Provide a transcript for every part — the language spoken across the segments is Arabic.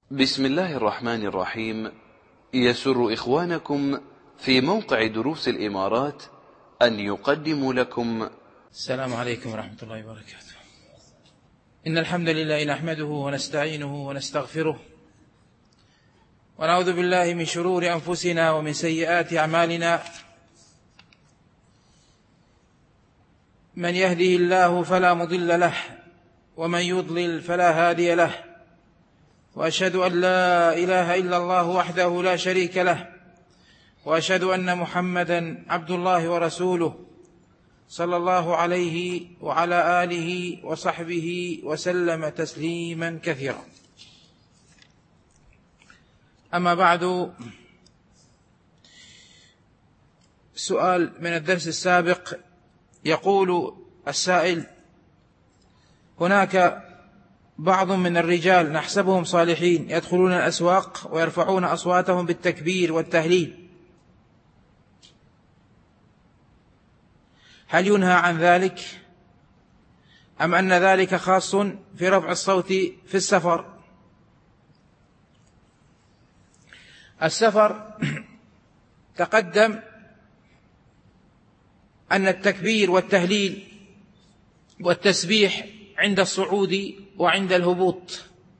بسم الله الرحمن الرحيم. يسر إخوانكم في موقع دروس الإمارات أن يقدموا لكم السلام عليكم ورحمة الله وبركاته. إن الحمد لله نحمده ونستعينه ونستغفره ونعوذ بالله من شرور أنفسنا ومن سيئات أعمالنا. من يهده الله فلا مضل له ومن يضلل فلا هادي له، وأشهد أن لا إله إلا الله وحده لا شريك له، وأشهد أن محمدا عبد الله ورسوله صلى الله عليه وعلى آله وصحبه وسلم تسليما كثيرا. أما بعد، سؤال من الدرس السابق. يقول السائل: هناك بعض من الرجال نحسبهم صالحين يدخلون الأسواق ويرفعون أصواتهم بالتكبير والتهليل، هل ينهى عن ذلك أم أن ذلك خاص في رفع الصوت في السفر؟ السفر تقدم أن التكبير والتهليل والتسبيح عند الصعود وعند الهبوط،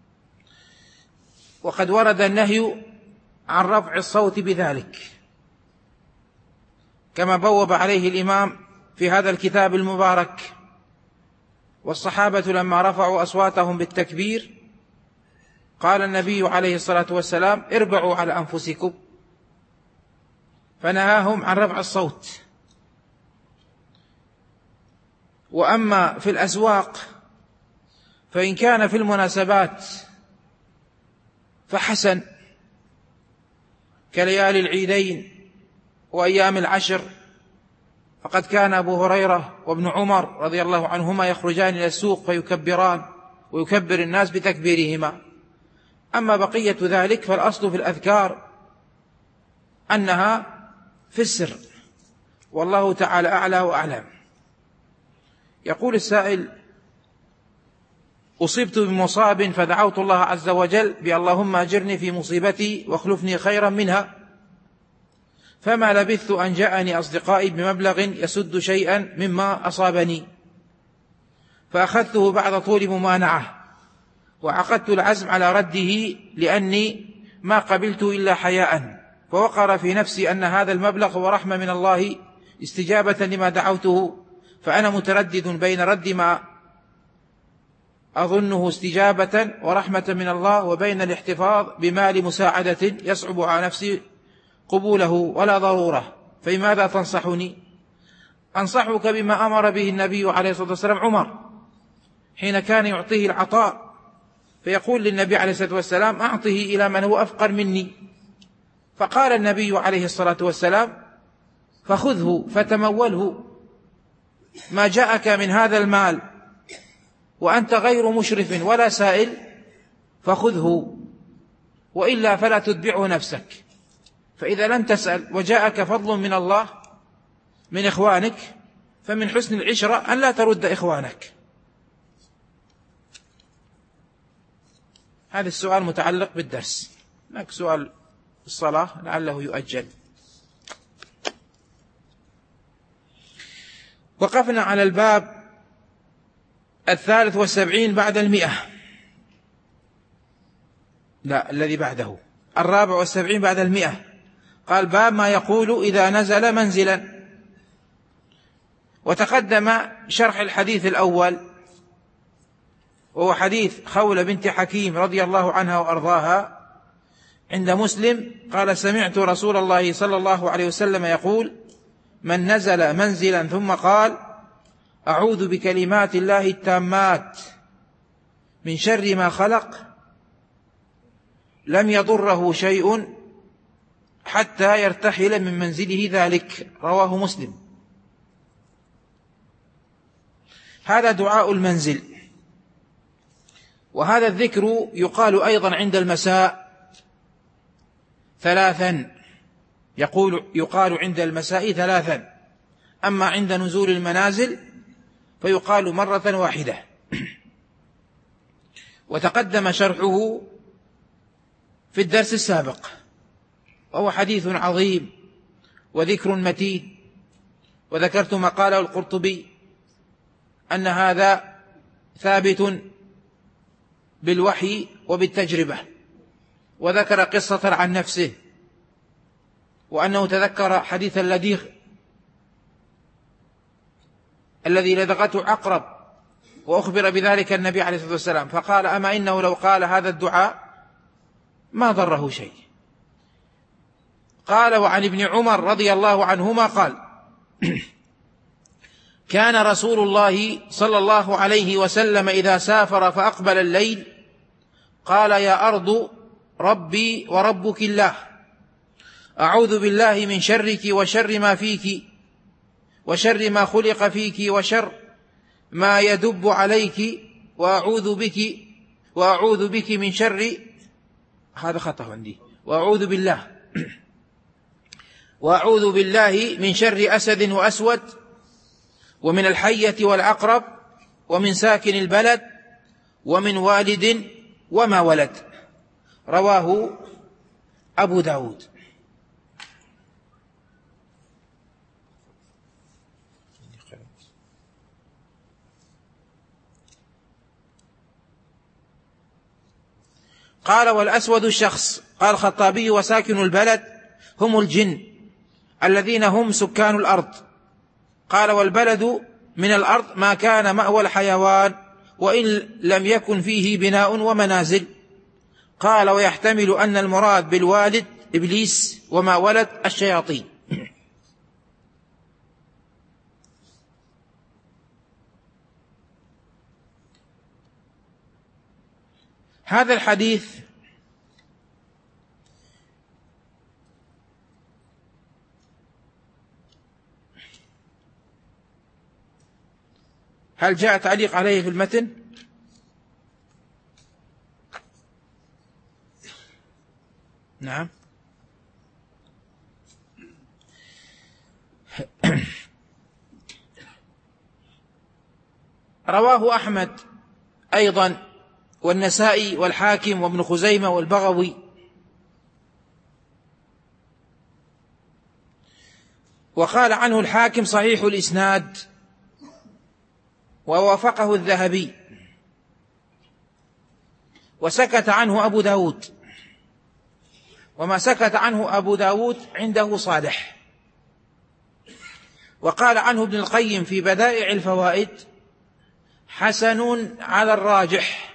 وقد ورد النهي عن رفع الصوت بذلك كما بوب عليه الإمام في هذا الكتاب المبارك. والصحابة لما رفعوا أصواتهم بالتكبير قال النبي عليه الصلاة والسلام: اربعوا على أنفسكم، فنهاهم عن رفع الصوت. وأما في الأسواق فإن كان في المناسبات فحسن، كليالي العيدين وأيام العشر، فقد كان أبو هريرة وابن عمر رضي الله عنهما يخرجان إلى السوق فيكبران ويكبر الناس بتكبيرهما. أما بقية ذلك فالأصل في الأذكار أنها في السر، والله تعالى أعلى وأعلم. يقول السائل: أصبت بمصاب فدعوت الله عز وجل اللهم أجرني في مصيبتي واخلفني خيرا منها، فما لبثت أن جاءني أصدقائي بمبلغ يسد شيئا مما أصابني، فأخذته بعد طول ممانعة، وعقدت العزم على رده لأني ما قبلت إلا حياء، فوقر في نفسي أن هذا المبلغ هو رحمة من الله استجابة لما دعوته، فأنا متردد بين رد ما أظنه استجابة ورحمة من الله وبين الاحتفاظ بمال مساعدة يصعب على نفسي قبوله ولا ضرورة، فماذا تنصحني؟ أنصحك بما أمر به النبي عليه الصلاة والسلام عمر حين كان يعطيه العطاء، فيقول للنبي عليه الصلاة والسلام: أعطه إلى من هو أفقر مني. فقال النبي عليه الصلاة والسلام: فخذه فتموله، ما جاءك من هذا المال وأنت غير مشرف ولا سائل فخذه، وإلا فلا تتبعه نفسك. فإذا لم تسأل وجاءك فضل من الله من إخوانك فمن حسن العشرة أن لا ترد إخوانك. هذا السؤال متعلق بالدرس. هناك سؤال الصلاة لعله يؤجل. وقفنا على الباب 73 بعد 100، لا الذي بعده 74 بعد 100. قال: باب ما يقول إذا نزل منزلا. وتقدم شرح الحديث الأول، وهو حديث خولة بنت حكيم رضي الله عنها وأرضاها عند مسلم. قال: سمعت رسول الله صلى الله عليه وسلم يقول: من نزل منزلا ثم قال: أعوذ بكلمات الله التامات من شر ما خلق، لم يضره شيء حتى يرتحل من منزله ذلك. رواه مسلم. هذا دعاء المنزل. وهذا الذكر يقال أيضا عند المساء ثلاثا، يقال عند المساء ثلاثا، أما عند نزول المنازل فيقال مرة واحدة. وتقدم شرحه في الدرس السابق، وهو حديث عظيم وذكر متين. وذكرت ما قاله القرطبي أن هذا ثابت بالوحي وبالتجربة، وذكر قصة عن نفسه، وأنه تذكر حديث اللديغ الذي لدغته عقرب، وأخبر بذلك النبي عليه الصلاة والسلام، فقال: أما إنه لو قال هذا الدعاء ما ضره شيء. قال: وعن ابن عمر رضي الله عنهما قال: كان رسول الله صلى الله عليه وسلم إذا سافر فأقبل الليل قال: يا أرض ربي وربك الله، أعوذ بالله من شرك وشر ما فيك وشر ما خلق فيك وشر ما يدب عليك، وأعوذ بك من شر، هذا خطأ عندي، وأعوذ بالله من شر أسد وأسود، ومن الحية والعقرب، ومن ساكن البلد، ومن والد وما ولد. رواه أبو داود. قال: والأسود الشخص. قال الخطابي: وساكن البلد هم الجن الذين هم سكان الأرض. قال: والبلد من الأرض ما كان مأوى الحيوان وإن لم يكن فيه بناء ومنازل. قال: ويحتمل أن المراد بالوالد إبليس وما ولد الشياطين. هذا الحديث هل جاء تعليق عليه في المتن؟ نعم. رواه أحمد أيضا والنسائي والحاكم وابن خزيمة والبغوي، وقال عنه الحاكم صحيح الإسناد، ووافقه الذهبي، وسكت عنه أبو داود، وما سكت عنه أبو داود عنده صالح. وقال عنه ابن القيم في بدائع الفوائد: حسن على الراجح.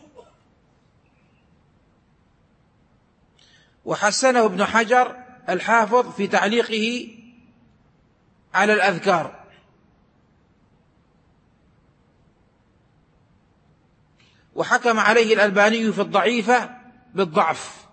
وحسنه ابن حجر الحافظ في تعليقه على الأذكار. وحكم عليه الألباني في الضعيفة بالضعف،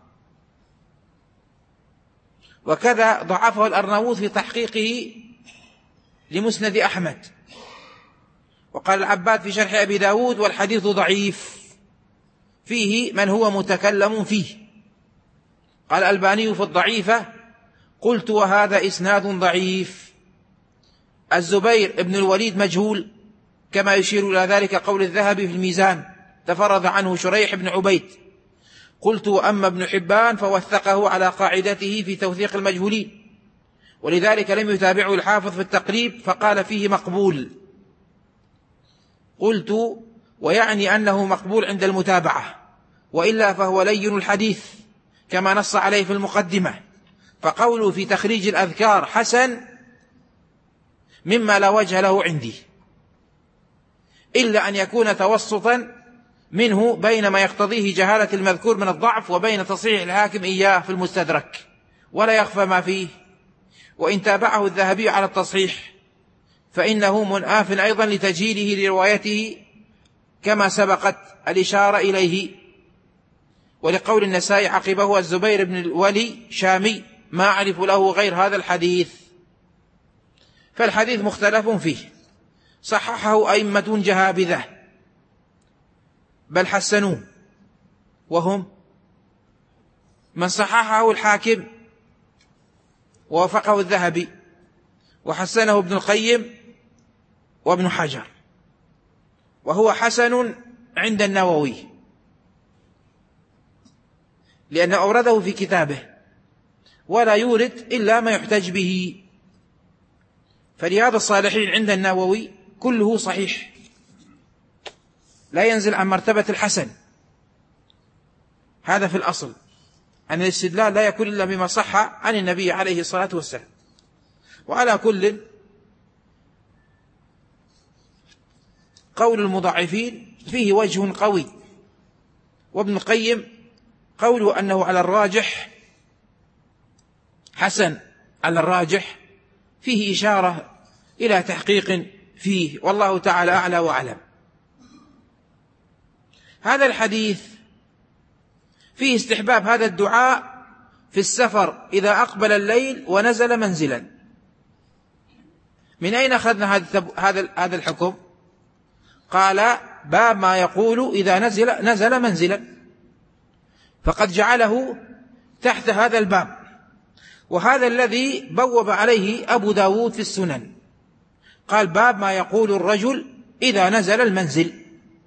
وكذا ضعفه الأرناؤوط في تحقيقه لمسند أحمد. وقال العباد في شرح أبي داود: والحديث ضعيف فيه من هو متكلم فيه. قال الألباني في الضعيفة: قلت وهذا إسناد ضعيف. الزبير ابن الوليد مجهول، كما يشير إلى ذلك قول الذهبي في الميزان: تفرد عنه شريح بن عبيد. قلت: وأما ابن حبان فوثقه على قاعدته في توثيق المجهولين، ولذلك لم يتابعه الحافظ في التقريب فقال فيه مقبول. قلت: ويعني أنه مقبول عند المتابعة، وإلا فهو لين الحديث كما نص عليه في المقدمة. فقوله في تخريج الأذكار حسن مما لا وجه له عندي، إلا أن يكون توسطا منه بين ما يقتضيه جهالة المذكور من الضعف وبين تصحيح الحاكم إياه في المستدرك، ولا يخفى ما فيه. وإن تابعه الذهبي على التصحيح فإنه منآف أيضا لتجهيله لروايته كما سبقت الإشارة إليه. ولقول النسائي عقبه: الزبير بن الولي شامي ما أعرف له غير هذا الحديث. فالحديث مختلف فيه، صححه أئمة جهابذة بل حسنوه، وهم من صححه الحاكم ووافقه الذهبي، وحسنه ابن القيم وابن حجر، وهو حسن عند النووي لأنه أورده في كتابه، ولا يورد إلا ما يحتج به. فرياض الصالحين عند النووي كله صحيح، لا ينزل عن مرتبة الحسن. هذا في الأصل، أن الاستدلال لا يكون إلا بما صح عن النبي عليه الصلاة والسلام. وعلى كل، قول المضاعفين فيه وجه قوي، وابن القيم قوله أنه على الراجح حسن على الراجح فيه إشارة إلى تحقيق فيه، والله تعالى أعلى وأعلم. هذا الحديث فيه استحباب هذا الدعاء في السفر إذا أقبل الليل ونزل منزلا. من أين أخذنا هذا الحكم؟ قال باب ما يقول إذا نزل منزلا، فقد جعله تحت هذا الباب، وهذا الذي بوب عليه أبو داود في السنن، قال باب ما يقول الرجل إذا نزل المنزل.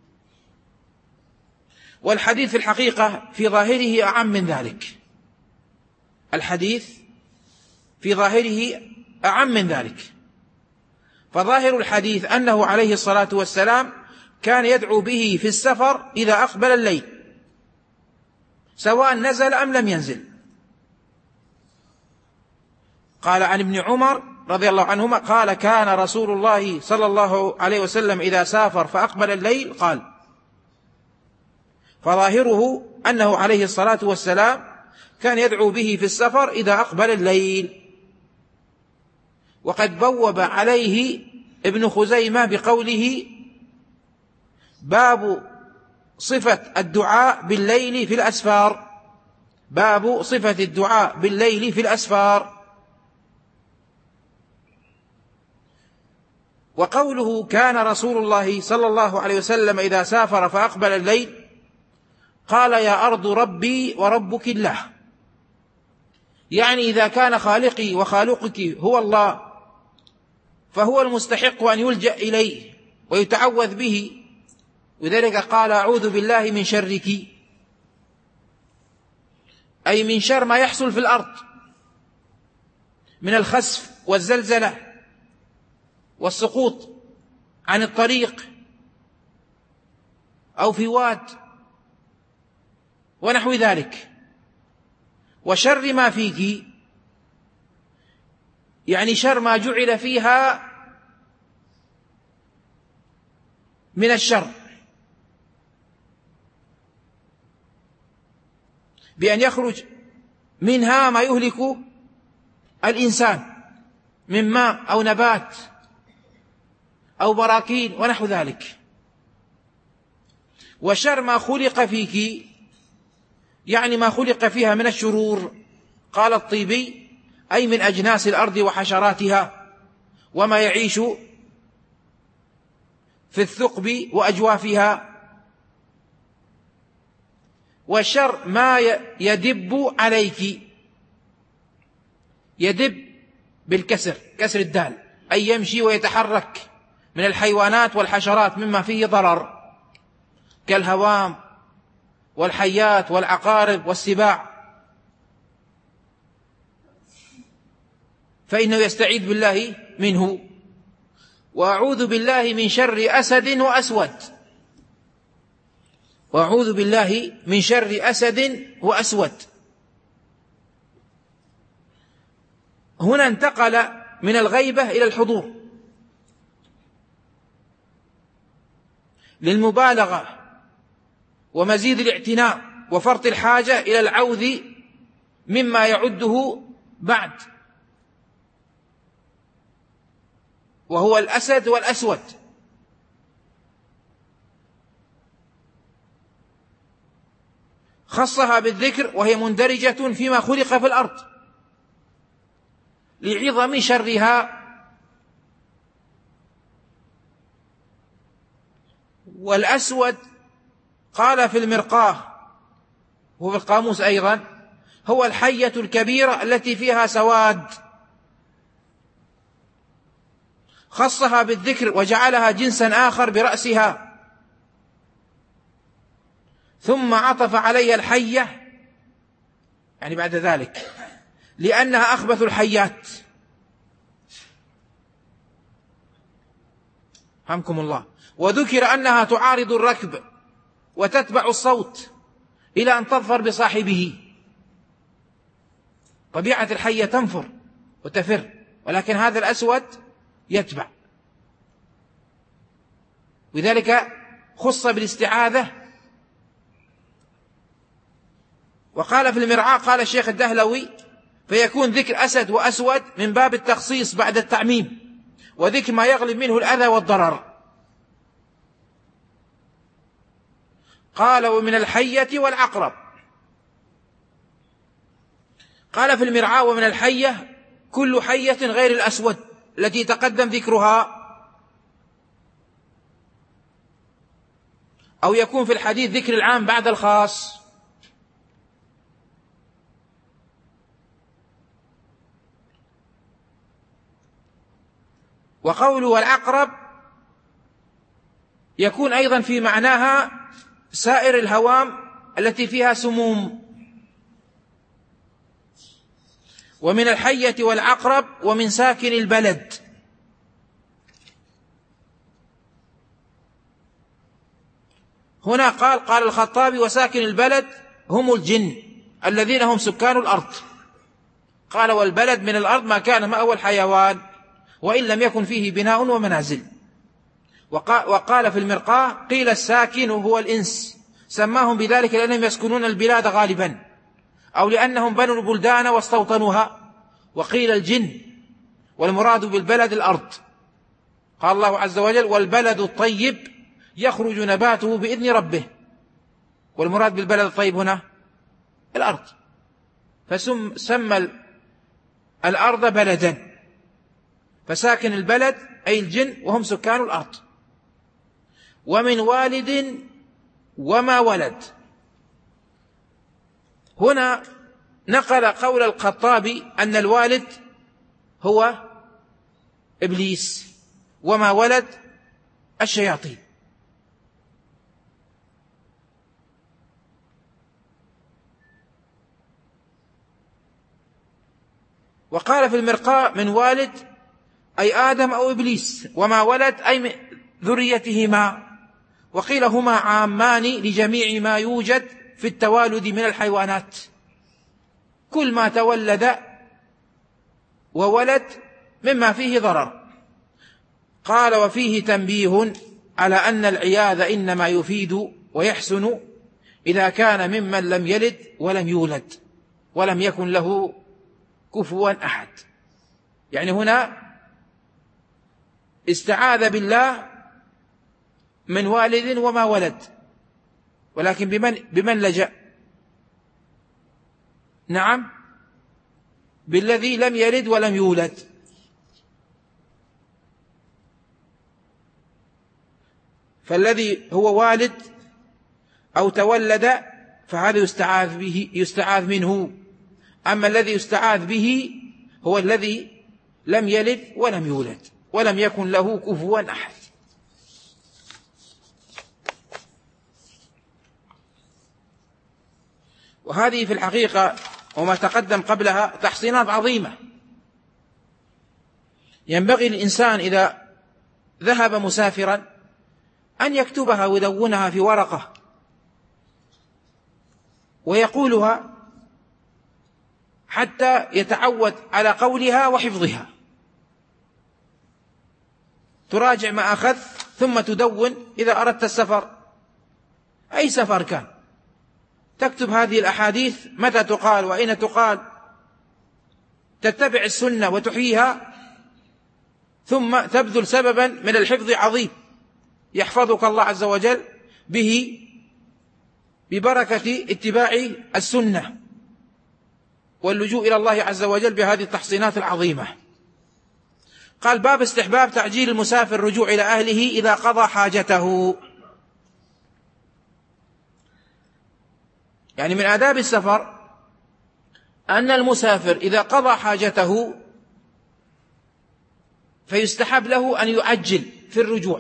والحديث في الحقيقة في ظاهره أعم من ذلك، الحديث في ظاهره أعم من ذلك. فظاهر الحديث أنه عليه الصلاة والسلام كان يدعو به في السفر إذا أقبل الليل، سواء نزل أم لم ينزل. قال عن ابن عمر رضي الله عنهما قال كان رسول الله صلى الله عليه وسلم إذا سافر فأقبل الليل قال. فظاهره أنه عليه الصلاة والسلام كان يدعو به في السفر إذا أقبل الليل. وقد بوب عليه ابن خزيمة بقوله باب صفة الدعاء بالليل في الأسفار، باب صفة الدعاء بالليل في الأسفار. وقوله كان رسول الله صلى الله عليه وسلم إذا سافر فأقبل الليل قال يا أرض ربي وربك الله، يعني إذا كان خالقي وخالقك هو الله فهو المستحق أن يلجأ إليه ويتعوذ به، وذلك قال أعوذ بالله من شرك، أي من شر ما يحصل في الأرض من الخسف والزلزلة والسقوط عن الطريق أو في واد ونحو ذلك، وشر ما فيك، يعني شر ما جعل فيها من الشر، بأن يخرج منها ما يهلك الإنسان من ماء أو نبات أو براكين ونحو ذلك. وشر ما خلق فيك، يعني ما خلق فيها من الشرور. قال الطيبي أي من أجناس الأرض وحشراتها وما يعيش في الثقب وأجوافها. والشر ما يدب عليك، يدب بالكسر، كسر الدال، أي يمشي ويتحرك من الحيوانات والحشرات مما فيه ضرر كالهوام والحيات والعقارب والسباع، فإنه يستعيذ بالله منه. وأعوذ بالله من شر أسد وأسود، وأعوذ بالله من شر أسد وأسود. هنا انتقل من الغيبة إلى الحضور للمبالغة ومزيد الاعتناء وفرط الحاجة إلى العوذ مما يعده بعد، وهو الأسد والأسود. خصها بالذكر وهي مندرجة فيما خلق في الأرض لعظم شرها. والأسود قال في المرقاه وفي القاموس أيضا هو الحية الكبيرة التي فيها سواد. خصها بالذكر وجعلها جنسا آخر برأسها، ثم عطف عليها الحية يعني بعد ذلك، لأنها أخبث الحيات. فهمكم الله. وذكر أنها تعارض الركب وتتبع الصوت إلى أن تظفر بصاحبه. طبيعة الحية تنفر وتفر، ولكن هذا الأسود يتبع، لذلك خص بالاستعاذة. وقال في المرعاة، قال الشيخ الدهلوي: فيكون ذكر أسد وأسود من باب التخصيص بعد التعميم، وذكر ما يغلب منه الأذى والضرر. قال: ومن الحية والعقرب. قال في المرعاة: ومن الحية كل حية غير الأسود التي تقدم ذكرها، أو يكون في الحديث ذكر العام بعد الخاص. وقوله والعقرب يكون أيضا في معناها سائر الهوام التي فيها سموم. ومن الحية والعقرب ومن ساكن البلد. هنا قال الخطابي: وساكن البلد هم الجن الذين هم سكان الأرض. قال: والبلد من الأرض ما كان مأوى الحيوان وإن لم يكن فيه بناء ومنازل. وقال في المرقاة: قيل الساكن هو الإنس، سماهم بذلك لأنهم يسكنون البلاد غالبا، أو لأنهم بنوا البلدان واستوطنوها. وقيل الجن، والمراد بالبلد الأرض. قال الله عز وجل: والبلد الطيب يخرج نباته بإذن ربه. والمراد بالبلد الطيب هنا الأرض، فسمى الأرض بلدا. فساكن البلد أي الجن وهم سكان الأرض. ومن والد وما ولد. هنا نقل قول الخطابي أن الوالد هو إبليس، وما ولد الشياطين. وقال في المرقاة: من والد أي آدم أو إبليس، وما ولد أي من ذريتهما. وقيل هما عامان لجميع ما يوجد في التوالد من الحيوانات، كل ما تولد وولد مما فيه ضرر. قال: وفيه تنبيه على أن العياذ إنما يفيد ويحسن إذا كان ممن لم يلد ولم يولد ولم يكن له كفوا أحد. يعني هنا استعاذ بالله من والد وما ولد، ولكن بمن لجأ؟ نعم، بالذي لم يلد ولم يولد. فالذي هو والد أو تولد فهذا يستعاذ منه. أما الذي يستعاذ به هو الذي لم يلد ولم يولد ولم يكن له كفوا أحد. وهذه في الحقيقة وما تقدم قبلها تحصينات عظيمة ينبغي الإنسان إذا ذهب مسافرا أن يكتبها ويدونها في ورقة ويقولها حتى يتعود على قولها وحفظها. تراجع ما أخذ ثم تدون إذا أردت السفر، أي سفر كان، تكتب هذه الأحاديث متى تقال وأين تقال، تتبع السنة وتحييها، ثم تبذل سببا من الحفظ عظيم يحفظك الله عز وجل به ببركة اتباع السنة واللجوء إلى الله عز وجل بهذه التحصينات العظيمة. قال: باب استحباب تعجيل المسافر الرجوع إلى أهله إذا قضى حاجته. يعني من آداب السفر أن المسافر إذا قضى حاجته فيستحب له أن يعجل في الرجوع.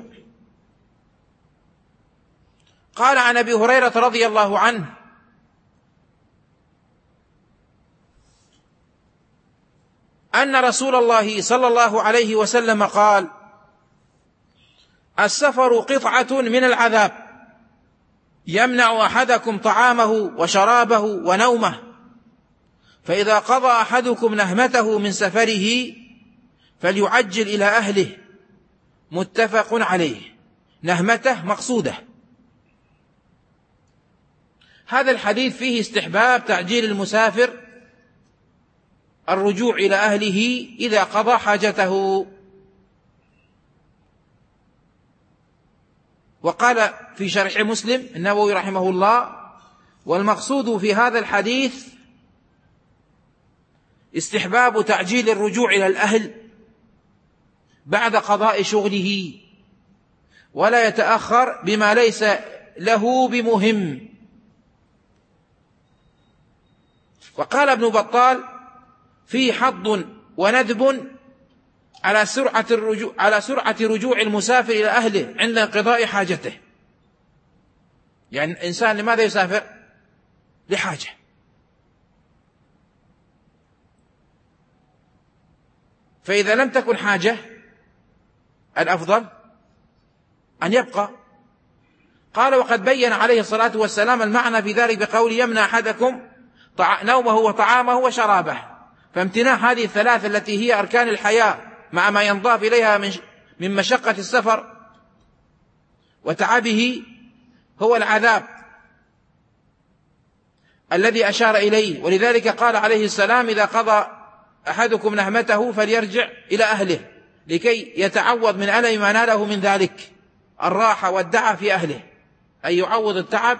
قال عن أبي هريرة رضي الله عنه: أن رسول الله صلى الله عليه وسلم قال: السفر قطعة من العذاب يمنع أحدكم طعامه وشرابه ونومه، فإذا قضى أحدكم نهمته من سفره فليعجل إلى أهله. متفق عليه. نهمته مقصودة. هذا الحديث فيه استحباب تعجيل المسافر الرجوع إلى أهله إذا قضى حاجته. وقال في شرح مسلم النووي رحمه الله: والمقصود في هذا الحديث استحباب تعجيل الرجوع إلى الأهل بعد قضاء شغله، ولا يتأخر بما ليس له بمهم. وقال ابن بطال: فيه حض وندب على سرعة رجوع المسافر إلى أهله عند انقضاء حاجته. يعني الإنسان لماذا يسافر؟ لحاجة. فإذا لم تكن حاجة الأفضل أن يبقى. قال: وقد بين عليه الصلاة والسلام المعنى في ذلك بقول: يمنع أحدكم نومه وطعامه وشرابه. فامتناع هذه الثلاث التي هي أركان الحياة مع ما ينضاف إليها من مشقة السفر وتعبه هو العذاب الذي أشار إليه. ولذلك قال عليه السلام: إذا قضى أحدكم نهمته فليرجع إلى أهله لكي يتعوض من ألم ما ناله من ذلك، الراحة والدعة في أهله، أي يعوض التعب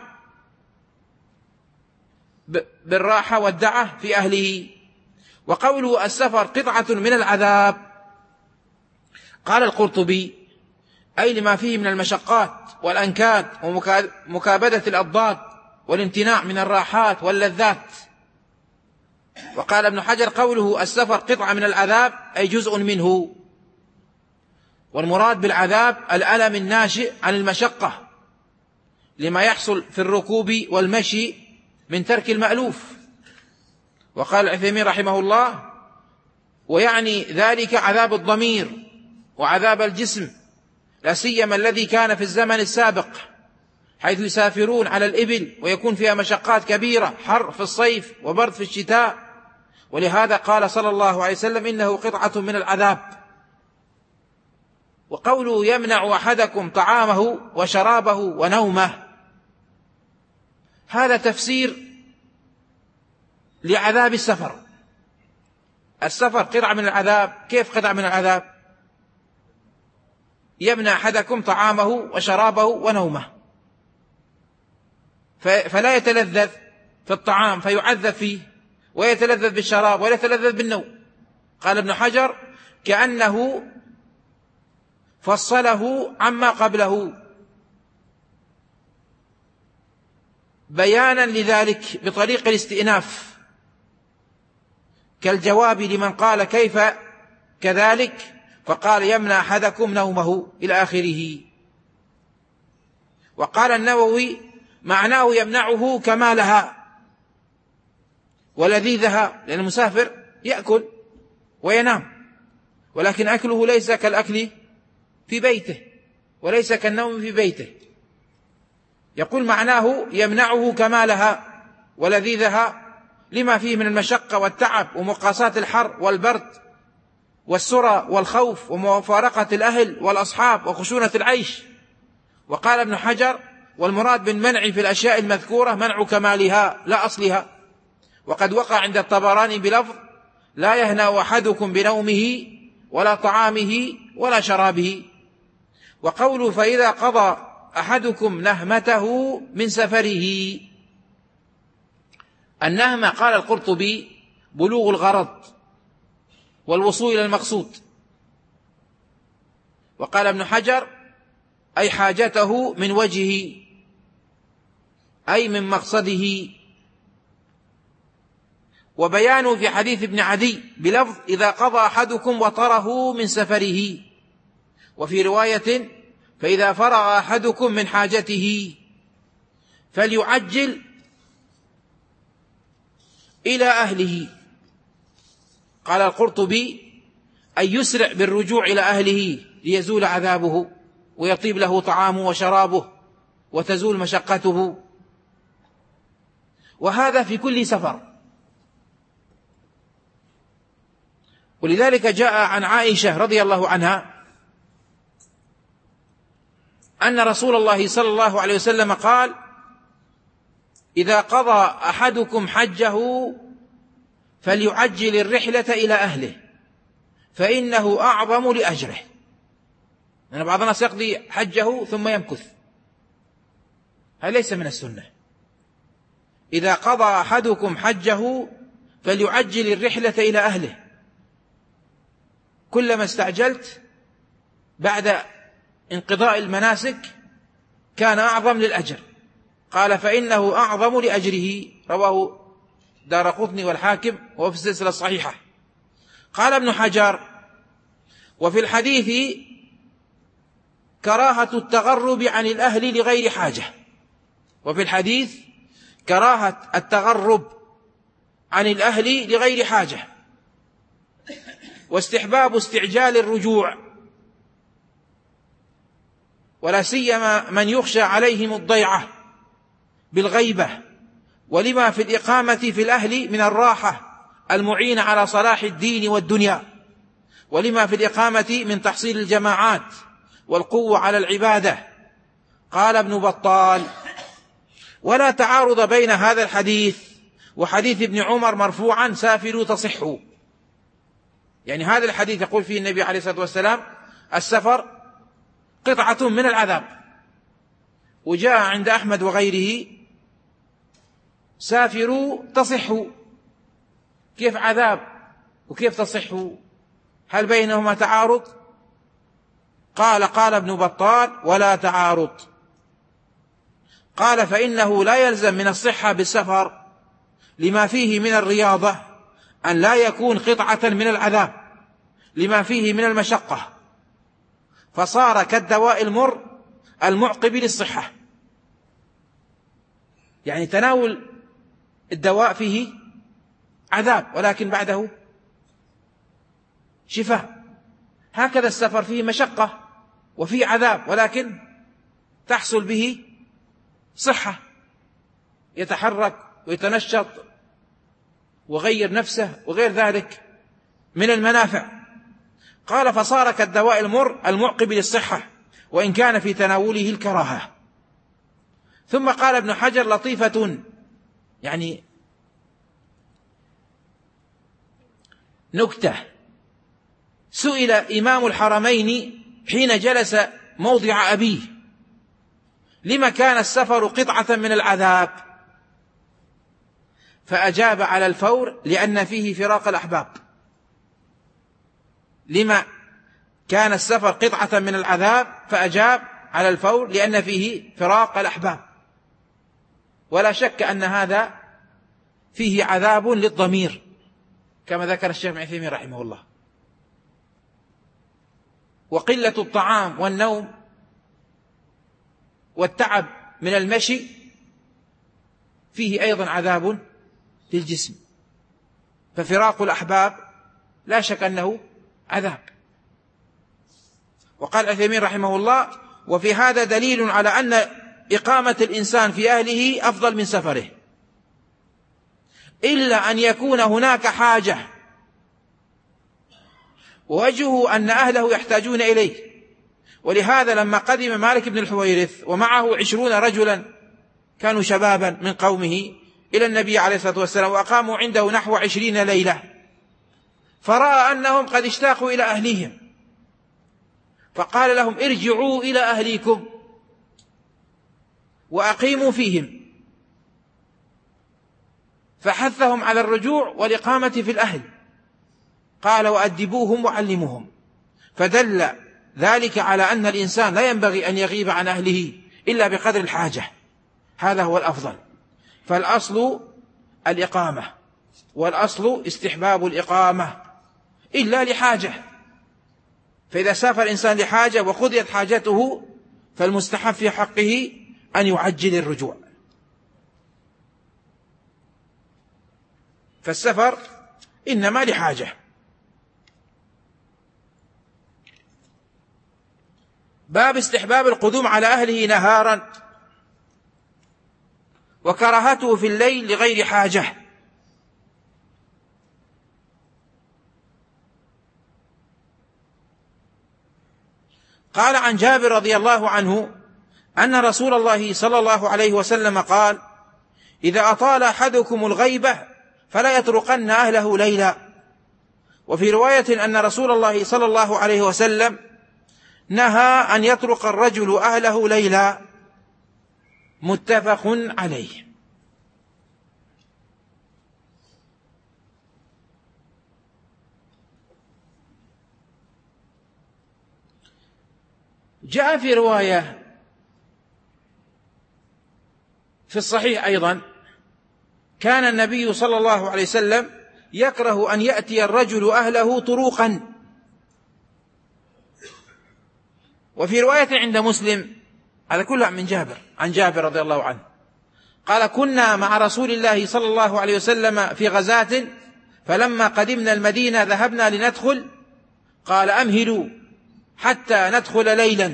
بالراحة والدعة في أهله. وقوله السفر قطعة من العذاب، قال القرطبي: أي لما فيه من المشقات والأنكاد ومكابدة الأضداد والامتناع من الراحات واللذات. وقال ابن حجر: قوله السفر قطعة من العذاب أي جزء منه، والمراد بالعذاب الألم الناشئ عن المشقة لما يحصل في الركوب والمشي من ترك المألوف. وقال العثيمين رحمه الله: ويعني ذلك عذاب الضمير وعذاب الجسم، لا سيما الذي كان في الزمن السابق، حيث يسافرون على الإبل ويكون فيها مشقات كبيرة، حر في الصيف وبرد في الشتاء. ولهذا قال صلى الله عليه وسلم: إنه قطعة من العذاب. وقوله يمنع أحدكم طعامه وشرابه ونومه، هذا تفسير لعذاب السفر. السفر قطعة من العذاب. كيف قطعة من العذاب؟ يمنع أحدكم طعامه وشرابه ونومه، فلا يتلذذ في الطعام فيعذب فيه، ويتلذذ بالشراب ولا يتلذذ بالنوم. قال ابن حجر: كأنه فصله عما قبله بيانا لذلك بطريق الاستئناف، كالجواب لمن قال كيف كذلك، فقال: يمنع أحدكم نومه إلى آخره. وقال النووي: معناه يمنعه كمالها ولذيذها، لأن المسافر يأكل وينام، ولكن أكله ليس كالأكل في بيته وليس كالنوم في بيته. يقول معناه يمنعه كمالها ولذيذها لما فيه من المشقة والتعب ومقاساة الحر والبرد والسرى والخوف ومفارقة الأهل والأصحاب وخشونة العيش. وقال ابن حجر: والمراد بالمنع في الأشياء المذكورة منع كمالها لا أصلها. وقد وقع عند الطبراني بلفظ: لا يهنأ أحدكم بنومه ولا طعامه ولا شرابه. وقوله فإذا قضى أحدكم نهمته من سفره، النهمة قال القرطبي: بلوغ الغرض والوصول إلى المقصود. وقال ابن حجر: أي حاجته من وجهه، أي من مقصده. وبيانه في حديث ابن عدي بلفظ: إذا قضى أحدكم وطره من سفره. وفي رواية: فإذا فرغ أحدكم من حاجته فليعجل إلى أهله. قال القرطبي: أن يسرع بالرجوع إلى أهله ليزول عذابه ويطيب له طعامه وشرابه وتزول مشقته، وهذا في كل سفر. ولذلك جاء عن عائشة رضي الله عنها أن رسول الله صلى الله عليه وسلم قال: إذا قضى أحدكم حجه فليعجل الرحلة إلى أهله فإنه أعظم لأجره. لأن بعض الناس يقضي حجه ثم يمكث، هذا ليس من السنة. إذا قضى أحدكم حجه فليعجل الرحلة إلى أهله، كلما استعجلت بعد انقضاء المناسك كان أعظم للأجر. قال: فإنه أعظم لأجره، رواه دارقطني والحاكم وهو في السلسلة الصحيحة. قال ابن حجر: وفي الحديث كراهة التغرب عن الأهل لغير حاجة. وفي الحديث كراهة التغرب عن الأهل لغير حاجة، واستحباب استعجال الرجوع، ولا سيما من يخشى عليهم الضيعة بالغيبة، ولما في الإقامة في الأهل من الراحة المعينة على صلاح الدين والدنيا، ولما في الإقامة من تحصيل الجماعات والقوة على العبادة. قال ابن بطال: ولا تعارض بين هذا الحديث وحديث ابن عمر مرفوعا: سافروا تصحوا. يعني هذا الحديث يقول فيه النبي عليه الصلاة والسلام: السفر قطعة من العذاب. وجاء عند أحمد وغيره: سافروا تصحوا. كيف عذاب وكيف تصحوا؟ هل بينهما تعارض؟ قال ابن بطال: ولا تعارض. قال: فإنه لا يلزم من الصحة بالسفر لما فيه من الرياضة أن لا يكون قطعة من العذاب لما فيه من المشقة، فصار كالدواء المر المعقب للصحة. يعني تناول الدواء فيه عذاب ولكن بعده شفاء، هكذا السفر فيه مشقة وفيه عذاب ولكن تحصل به صحة، يتحرك ويتنشط وغير نفسه وغير ذلك من المنافع. قال: فصار كالدواء المر المعقب للصحة وإن كان في تناوله الكراهة. ثم قال ابن حجر لطيفة، يعني نكتة: سئل إمام الحرمين حين جلس موضع أبيه: لما كان السفر قطعة من العذاب؟ فأجاب على الفور: لأن فيه فراق الأحباب. لما كان السفر قطعة من العذاب؟ فأجاب على الفور: لأن فيه فراق الأحباب. ولا شك أن هذا فيه عذاب للضمير كما ذكر الشيخ ابن عثيمين رحمه الله. وقلة الطعام والنوم والتعب من المشي فيه أيضا عذاب للجسم، ففراق الأحباب لا شك أنه عذاب. وقال عثيمين رحمه الله: وفي هذا دليل على أن إقامة الإنسان في أهله أفضل من سفره، إلا أن يكون هناك حاجة، ووجهه أن أهله يحتاجون إليه. ولهذا لما قدم مالك بن الحويرث ومعه 20 رجلا كانوا شبابا من قومه إلى النبي عليه الصلاة والسلام، وأقاموا عنده نحو 20 ليلة، فرأى أنهم قد اشتاقوا إلى أهليهم، فقال لهم: ارجعوا إلى أهليكم وأقيموا فيهم. فحثهم على الرجوع والإقامة في الأهل، قال: وأدبوهم وعلموهم. فدل ذلك على أن الإنسان لا ينبغي أن يغيب عن أهله إلا بقدر الحاجة، هذا هو الأفضل. فالأصل الإقامة، والأصل استحباب الإقامة إلا لحاجة. فإذا سافر الإنسان لحاجة وقضيت حاجته فالمستحب في حقه أن يعجل الرجوع. فالسفر إنما لحاجة، باب استحباب القدوم على أهله نهارا وكراهته في الليل لغير حاجة. قال عن جابر رضي الله عنه أن رسول الله صلى الله عليه وسلم قال: إذا أطال أحدكم الغيبة فلا يطرقن أهله ليلا. وفي رواية أن رسول الله صلى الله عليه وسلم نهى أن يطرق الرجل أهله ليلا. متفق عليه. جاء في رواية في الصحيح أيضا: كان النبي صلى الله عليه وسلم يكره أن يأتي الرجل أهله طروقا. وفي رواية عند مسلم، هذا كله من جابر، عن جابر رضي الله عنه قال: كنا مع رسول الله صلى الله عليه وسلم في غزاة، فلما قدمنا المدينة ذهبنا لندخل، قال: أمهلوا حتى ندخل ليلا.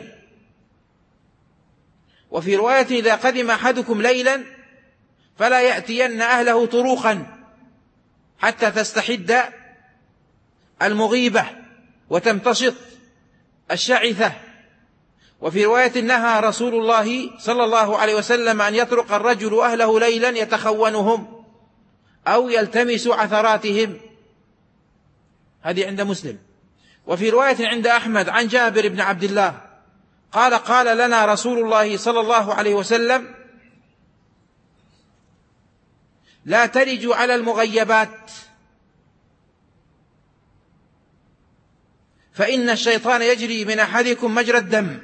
وفي رواية: إذا قدم أحدكم ليلا فلا يأتين أهله طروقا حتى تستحد المغيبة وتمتشط الشعثة. وفي رواية: نهى رسول الله صلى الله عليه وسلم أن يطرق الرجل أهله ليلا يتخونهم أو يلتمس عثراتهم. هذه عند مسلم. وفي رواية عند أحمد عن جابر بن عبد الله قال: قال لنا رسول الله صلى الله عليه وسلم: لا تلجوا على المغيبات، فإن الشيطان يجري من أحدكم مجرى الدم.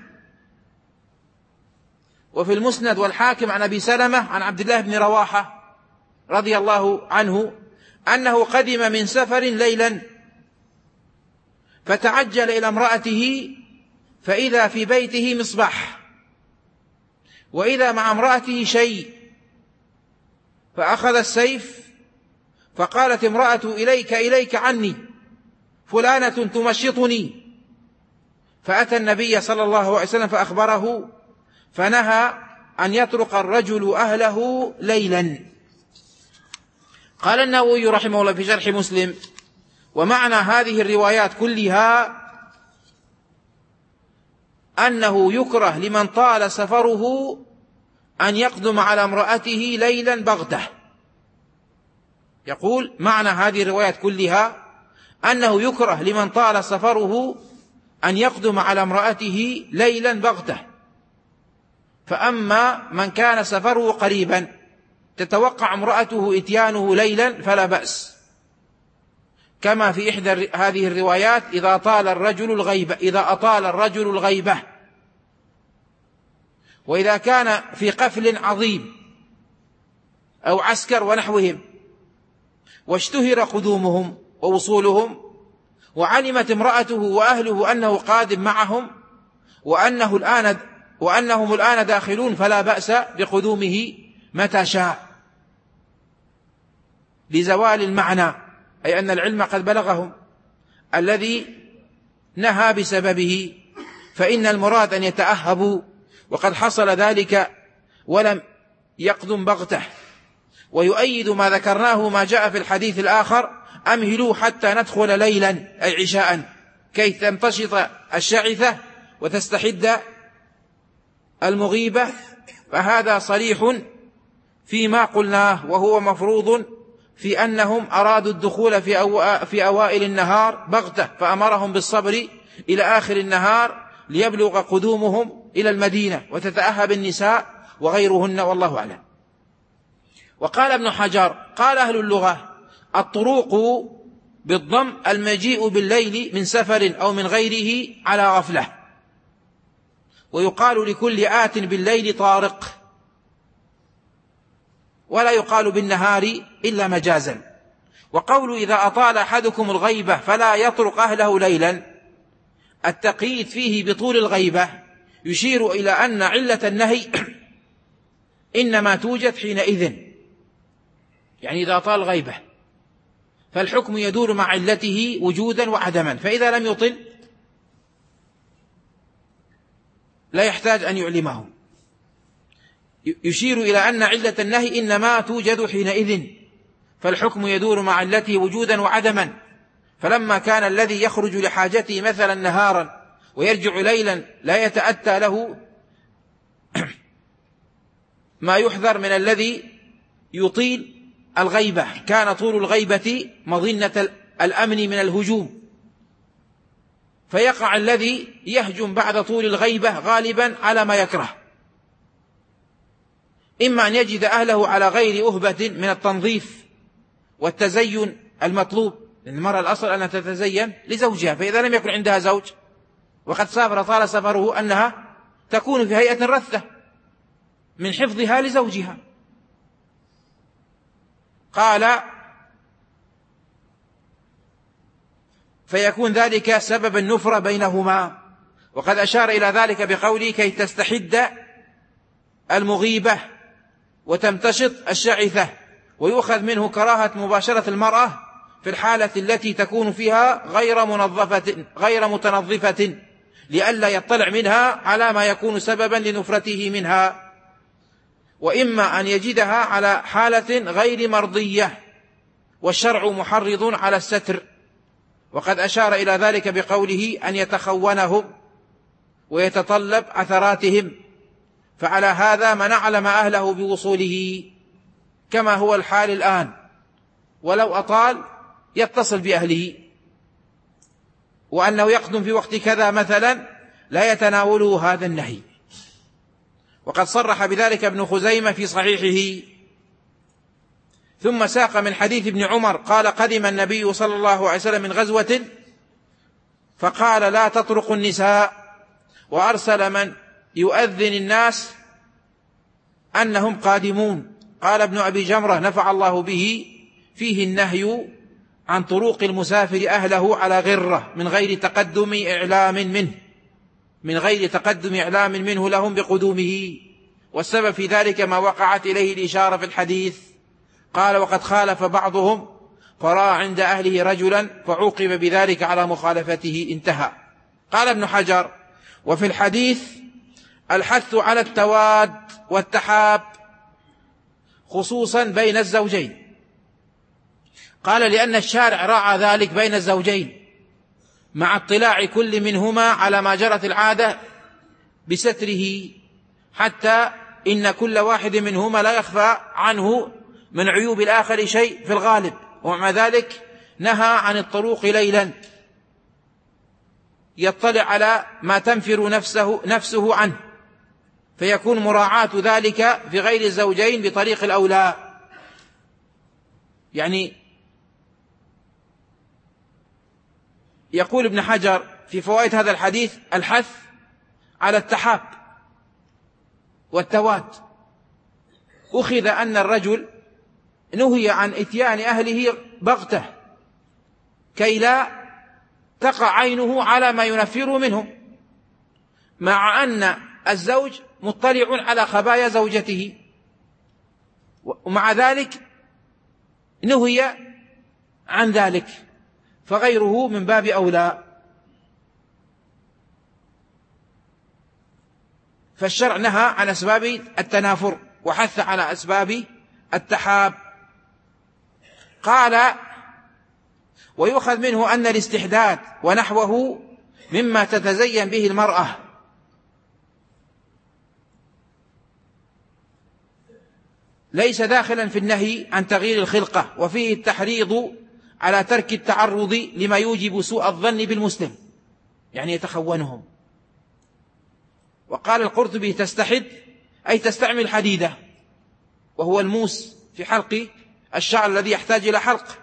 وفي المسند والحاكم عن أبي سلمة عن عبد الله بن رواحة رضي الله عنه أنه قدم من سفر ليلا، فتعجل إلى امرأته فإذا في بيته مصباح، وإذا مع امرأته شيء، فأخذ السيف، فقالت امرأة: إليك عني، فلانة تمشطني. فأتى النبي صلى الله عليه وسلم فأخبره، فنهى أن يطرق الرجل أهله ليلا. قال النووي رحمه الله في شرح مسلم: ومعنى هذه الروايات كلها أنه يكره لمن طال سفره أن يقدم على امرأته ليلا بغتة. يقول: معنى هذه الروايات كلها أنه يكره لمن طال سفره أن يقدم على امرأته ليلا بغتة. فأما من كان سفره قريبا تتوقع امرأته إتيانه ليلا فلا بأس، كما في إحدى هذه الروايات: إذا أطال الرجل الغيبة. وإذا كان في قفل عظيم أو عسكر ونحوهم واشتهر قدومهم ووصولهم، وعلمت امرأته وأهله أنه قادم معهم وأنهم الآن داخلون، فلا بأس بقدومه متى شاء، لزوال المعنى، أي أن العلم قد بلغهم الذي نهى بسببه، فإن المراد أن يتأهبوا، وقد حصل ذلك ولم يقدم بغته. ويؤيد ما ذكرناه ما جاء في الحديث الآخر: أمهلوا حتى ندخل ليلا، أي عشاء، كي تمتشط الشعثة وتستحد المغيبة. فهذا صريح فيما قلناه، وهو مفروض في أنهم أرادوا الدخول في أوائل النهار بغتة، فأمرهم بالصبر إلى آخر النهار ليبلغ قدومهم إلى المدينة وتتأهب النساء وغيرهن، والله أعلم. وقال ابن حجر: قال أهل اللغة: الطروق بالضم المجيء بالليل من سفر أو من غيره على غفلة، ويقال لكل آت بالليل طارق، ولا يقال بالنهار إلا مجازا. وقول: إذا أطال أحدكم الغيبة فلا يطرق أهله ليلا، التقييد فيه بطول الغيبة يشير إلى أن علة النهي إنما توجد حينئذ، يعني إذا طال الغيبة فالحكم يدور مع علته وجودا وعدما. فإذا لم يطل لا يحتاج أن يعلمه. يشير إلى أن علة النهي إنما توجد حينئذ، فالحكم يدور مع علته وجودا وعدما. فلما كان الذي يخرج لحاجته مثلا نهارا ويرجع ليلا لا يتأتى له ما يحذر من الذي يطيل الغيبة، كان طول الغيبة مظنة الأمن من الهجوم، فيقع الذي يهجم بعد طول الغيبة غالبا على ما يكره، إما أن يجد أهله على غير أهبة من التنظيف والتزين المطلوب، لأن المرأة الأصل أنها تتزين لزوجها، فإذا لم يكن عندها زوج وقد سافر طال سفره أنها تكون في هيئة رثة من حفظها لزوجها. قال فيكون ذلك سبب النفرة بينهما، وقد أشار إلى ذلك بقوله كي تستحد المغيبة وتمتشط الشعثة، ويؤخذ منه كراهة مباشرة المرأة في الحالة التي تكون فيها غير متنظفة لئلا يطلع منها على ما يكون سببا لنفرته منها، وإما أن يجدها على حالة غير مرضية، والشرع محرض على الستر، وقد أشار إلى ذلك بقوله أن يتخونهم ويتطلب عثراتهم، فعلى هذا من أعلم أهله بوصوله كما هو الحال الآن، ولو أطال يتصل بأهله، وأنه يقدم في وقت كذا مثلا لا يتناوله هذا النهي. وقد صرح بذلك ابن خزيمة في صحيحه. ثم ساق من حديث ابن عمر قال قدم النبي صلى الله عليه وسلم من غزوة فقال لا تطرقوا النساء، وأرسل من يؤذن الناس أنهم قادمون. قال ابن أبي جمرة نفع الله به فيه النهي عن طروق المسافر أهله على غرة من غير تقدم إعلام منه لهم بقدومه، والسبب في ذلك ما وقعت إليه الإشارة في الحديث. قال وقد خالف بعضهم فرأى عند أهله رجلا فعوقب بذلك على مخالفته، انتهى. قال ابن حجر وفي الحديث الحث على التواد والتحاب خصوصا بين الزوجين. قال لأن الشارع راعى ذلك بين الزوجين مع اطلاع كل منهما على ما جرت العادة بستره، حتى إن كل واحد منهما لا يخفى عنه من عيوب الآخر شيء في الغالب، ومع ذلك نهى عن الطروق ليلا يطلع على ما تنفر نفسه عنه، فيكون مراعاة ذلك في غير الزوجين بطريق الأولى. يعني يقول ابن حجر في فوائد هذا الحديث الحث على التحاب والتواد. أخذ أن الرجل نهي عن إتيان أهله بغتة كي لا تقع عينه على ما ينفره منهم، مع أن الزوج مطلع على خبايا زوجته، ومع ذلك نهي عن ذلك، فغيره من باب أولى. فالشرع نهى عن أسباب التنافر وحث على أسباب التحاب. قال ويؤخذ منه أن الاستحداد ونحوه مما تتزين به المرأة، ليس داخلا في النهي عن تغيير الخلقة، وفيه التحريض على ترك التعرض لما يوجب سوء الظن بالمسلم، يعني يتخونهم. وقال القرطبي تستحد أي تستعمل حديدة، وهو الموس في حلق الشعر الذي يحتاج إلى حلق.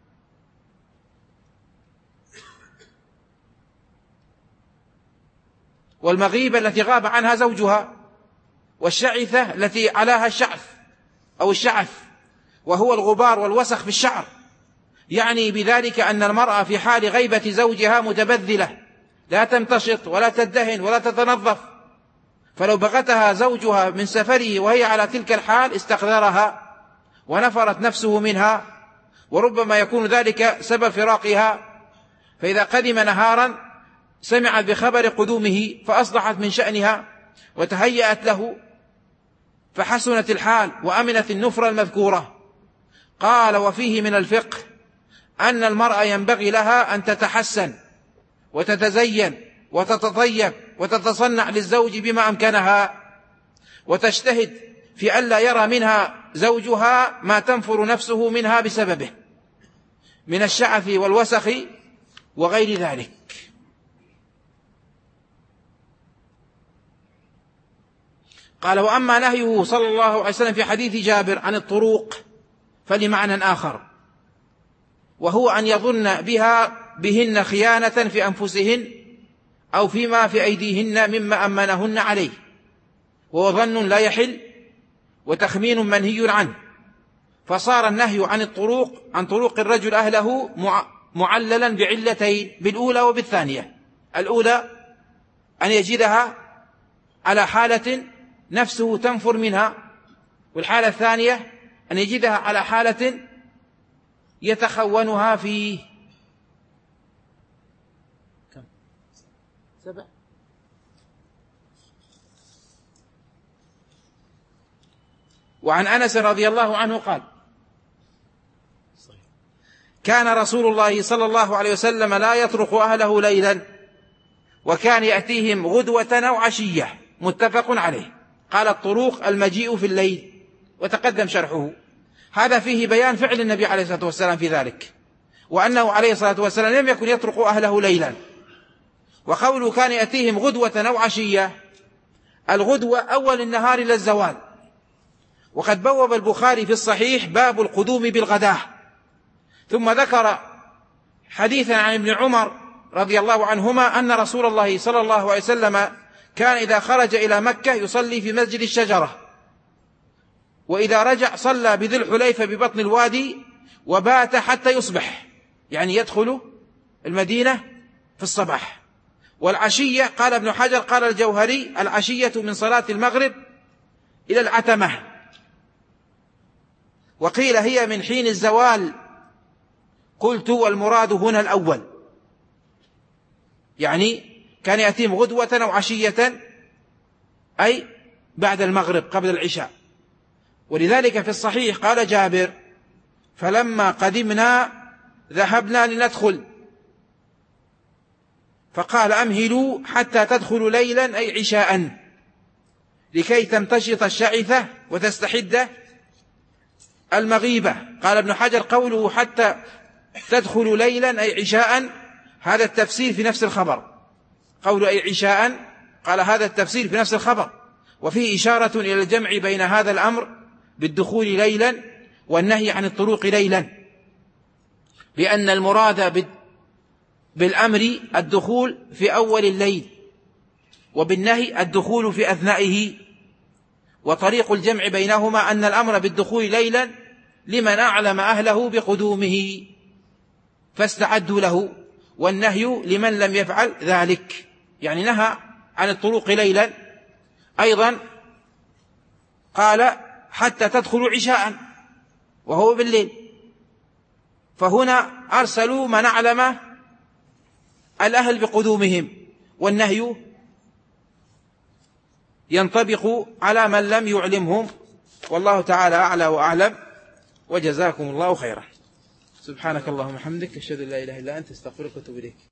والمغيبة التي غاب عنها زوجها، والشعثة التي علاها الشعث أو الشعث، وهو الغبار والوسخ في الشعر. يعني بذلك أن المرأة في حال غيبة زوجها متبذلة لا تمتشط ولا تدهن ولا تتنظف، فلو بغتها زوجها من سفره وهي على تلك الحال استقذرها ونفرت نفسه منها، وربما يكون ذلك سبب فراقها. فإذا قدم نهارا سمعت بخبر قدومه فأصلحت من شأنها وتهيأت له فحسنت الحال وأمنت النفرة المذكورة. قال: وفيه من الفقه أن المرأة ينبغي لها أن تتحسن وتتزين وتتطيب وتتصنع للزوج بما أمكنها، وتجتهد في ألا يرى منها زوجها ما تنفر نفسه منها بسببه من الشعث والوسخ وغير ذلك. قال: وأما نهيه صلى الله عليه وسلم في حديث جابر عن الطروق فلمعنى آخر، وهو أن يظن بهن خيانة في أنفسهن أو فيما في أيديهن مما أمنهن عليه، وهو ظن لا يحل وتخمين منهي عنه، فصار النهي عن طروق الرجل أهله معللا بعلتين، بالأولى وبالثانية. الأولى أن يجدها على حالة نفسه تنفر منها، والحالة الثانية أن يجدها على حالة يتخونها فيه. وعن أنس رضي الله عنه قال: كان رسول الله صلى الله عليه وسلم لا يطرق أهله ليلا، وكان يأتيهم غدوة أو عشية. متفق عليه. قال: الطروق المجيء في الليل، وتقدم شرحه. هذا فيه بيان فعل النبي عليه الصلاة والسلام في ذلك، وأنه عليه الصلاة والسلام لم يكن يطرق أهله ليلا. وقوله كان يأتيهم غدوة أو عشية، الغدوة أول النهار إلى الزوال. وقد بوب البخاري في الصحيح باب القدوم بالغداة، ثم ذكر حديثا عن ابن عمر رضي الله عنهما أن رسول الله صلى الله عليه وسلم كان إذا خرج إلى مكة يصلي في مسجد الشجرة، وإذا رجع صلى بذي الحليفة ببطن الوادي وبات حتى يصبح، يعني يدخل المدينة في الصباح. والعشية قال ابن حجر قال الجوهري: العشية من صلاة المغرب إلى العتمة، وقيل هي من حين الزوال. قلت: والمراد هنا الأول، يعني كان يأتيهم غدوة أو عشية، أي بعد المغرب قبل العشاء. ولذلك في الصحيح قال جابر: فلما قدمنا ذهبنا لندخل، فقال: أمهلوا حتى تدخلوا ليلا، أي عشاء، لكي تمتشط الشعثة وتستحد المغيبة. قال ابن حجر: قوله حتى تدخلوا ليلا أي عشاء، هذا التفسير في نفس الخبر. قوله أي عشاء، قال هذا التفسير في نفس الخبر، وفيه إشارة إلى الجمع بين هذا الأمر بالدخول ليلا والنهي عن الطروق ليلا، لأن المراد بالأمر الدخول في أول الليل، وبالنهي الدخول في أثنائه. وطريق الجمع بينهما أن الأمر بالدخول ليلا لمن أعلم أهله بقدومه فاستعدوا له، والنهي لمن لم يفعل ذلك، يعني نهى عن الطروق ليلا. أيضا قال: حتى تدخلوا عشاء، وهو بالليل. فهنا أرسلوا من أعلم الأهل بقدومهم، والنهي ينطبق على من لم يعلمهم. والله تعالى أعلى وأعلم، وجزاكم الله خيرا. سبحانك اللهم وبحمدك، أشهد أن لا إله إلا أنت، استغفرك وأتوب إليك.